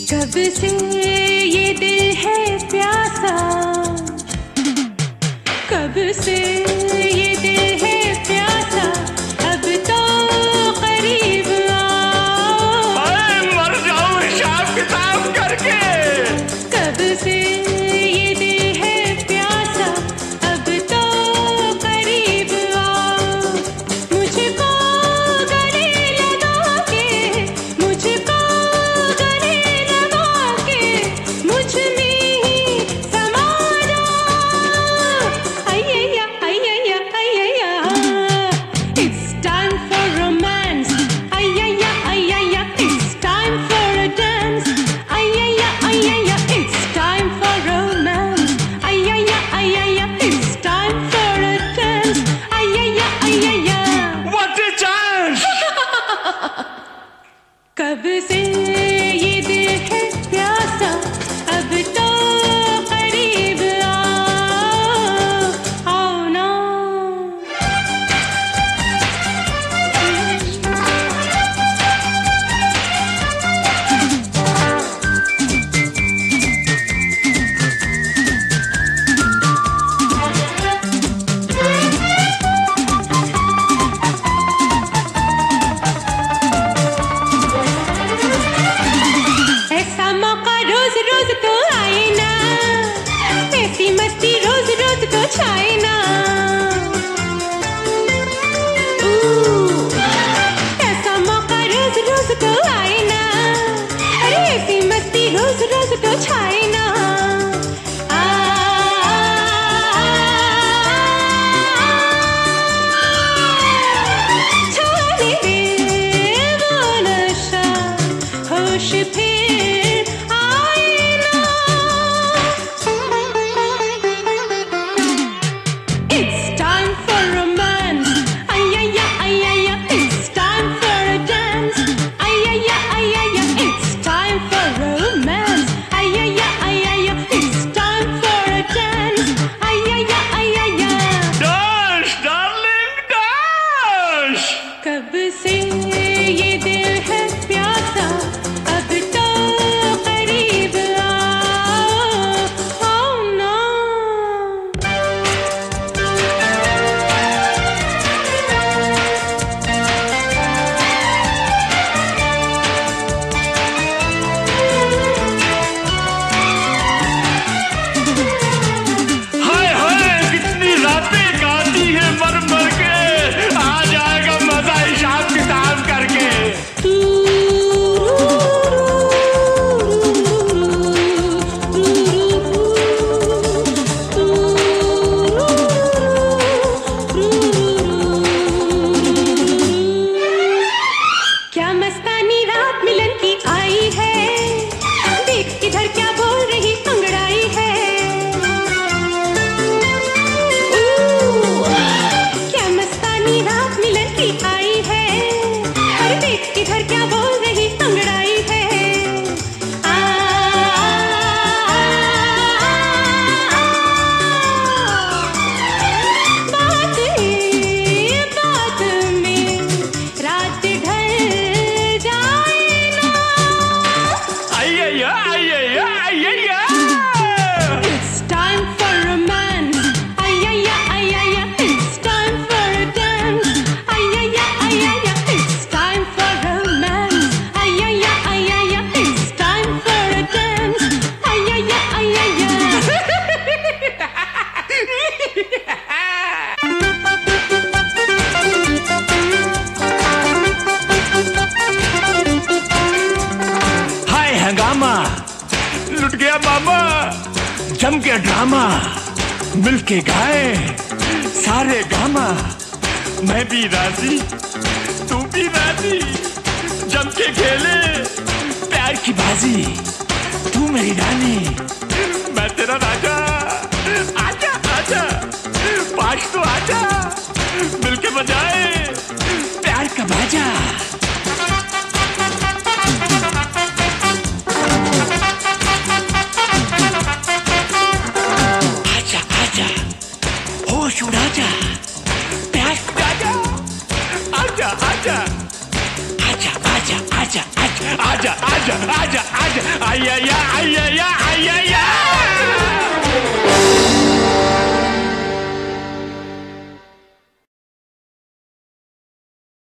कब से ये दिल है प्यासा, कब से ये दिल है प्यासा, अब तो करीब आओ। मर जाऊं हिसाब किताब करके। कब से ये दिल है प्यासा, अब तो करीब आओ। मुझको गले लगा के, मुझको गले लगा के, मुझ में ही समा जाओ। अय्या अय्या अय्या, it's time for romance. Aiah Aiah, it's time for a dance. Aiah Aiah, it's time for romance. Aiah Aiah, it's time for a dance. Aiah Aiah, What a chance! कब से ये दिल है प्यासा, अब तो करीब आओ, आओ ना। ऐसा मौका रोज रोज तो आए ना, ऐसी मस्ती रोज रोज तो छाए ना। ऐसा मौका रोज रोज तो आए ना, अरे ऐसी मस्ती रोज रोज तो छाए ना। छाने दे वो नशा, होश फिर आए ना। It's time for romance. Aiyaya aiyaya, it's time for a dance. Aiyaya aiyaya, it's time for romance. Aiyaya aiyaya, it's time for a dance. Aiyaya aiyaya, Dance, darling, dance! कब से ये दिल है प्यासा, अब तो करीब आओ, आओ ना। हाय हाय, कितनी रातें काटी है मर मर के। आ जाएगा मजा हिसाब किताब करके। क्या मस्तानी रात मिलन की आई है, देख इधर क्या बोल रही अंगड़ाई है। क्या मस्तानी रात मिलन की आई है, अरे देख इधर क्या बोल रही अंगड़ाई है। बात में रात ढल जाए ना। अय्या अय्या अय्या। It's time for romance. Aiyaya aiyaya, it's time for a dance. Aiyaya aiyaya, it's time for romance. Aiyaya aiyaya, it's time for a dance. Aiyaya aiyaya. हाय हंगामा, लुट गया मामा, जम के ड्रामा, मिलके गाए सारे गामा। मैं भी राजी, तू भी राजी, जम के खेले प्यार की बाजी। तू मेरी रानी, मैं तेरा राजा। आजा आजा, पास तो आजा, मिलके बजाए प्यार का बाजा। आजा आजा, होश उड़ा जा, प्यार उड़ा जा। आजा आजा, आजा आजा आजा आजा आजा आजा। आजा आजा आजा आया या आया या